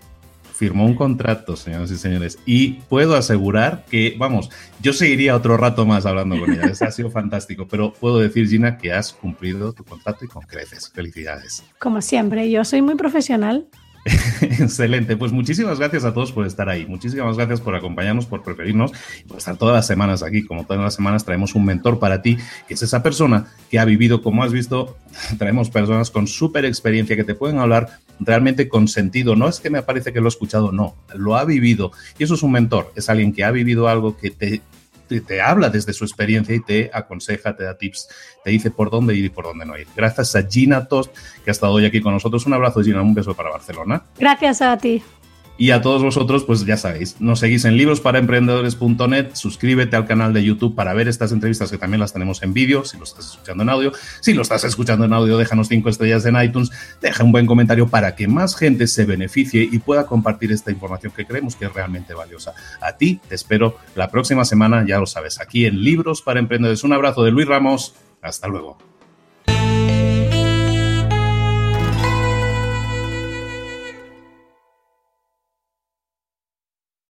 señoras y señores, y puedo asegurar que, vamos, yo seguiría otro rato más hablando con ella, ha sido fantástico, pero puedo decir, Gina, que has cumplido tu contrato y con creces. Felicidades. Como siempre, yo soy muy profesional. Excelente, pues muchísimas gracias a todos por estar ahí, muchísimas gracias por acompañarnos, por preferirnos y por estar todas las semanas aquí. Como todas las semanas traemos un mentor para ti, que es esa persona que ha vivido, como has visto, traemos personas con súper experiencia que te pueden hablar realmente con sentido. No es que me parece que lo he escuchado, no, lo ha vivido y eso es un mentor, es alguien que ha vivido algo, que te habla desde su experiencia y te aconseja, te da tips, te dice por dónde ir y por dónde no ir. Gracias a Gina Tost, que ha estado hoy aquí con nosotros. Un abrazo, Gina, un beso para Barcelona. Gracias a ti. Y a todos vosotros, pues ya sabéis, nos seguís en librosparaemprendedores.net, suscríbete al canal de YouTube para ver estas entrevistas que también las tenemos en vídeo, si lo estás escuchando en audio. Si lo estás escuchando en audio, déjanos 5 estrellas en iTunes, deja un buen comentario para que más gente se beneficie y pueda compartir esta información que creemos que es realmente valiosa. A ti te espero la próxima semana, ya lo sabes, aquí en Libros para Emprendedores. Un abrazo de Luis Ramos, hasta luego.